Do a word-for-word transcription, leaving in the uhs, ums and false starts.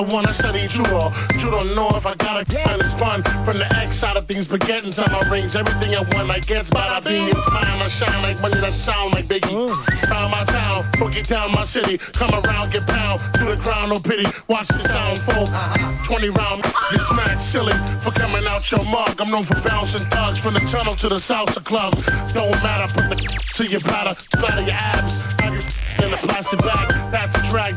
one I study judo. But you don't know if I got a gun. It's fun from the X side of things, but getting to my rings. Everything I want, like gets by I being it's mine. I shine like money that sound like Biggie. Round my town, boogie down my city. Come around, get pound, do the crown, no pity. Watch the sound fall. twenty round, get smacked silly for coming out your mug. I'm known for bouncing thugs from the tunnel to the salsa club. Don't matter, put the to your bladder, splatter your abs. Have you in a plastic bag, back to drag.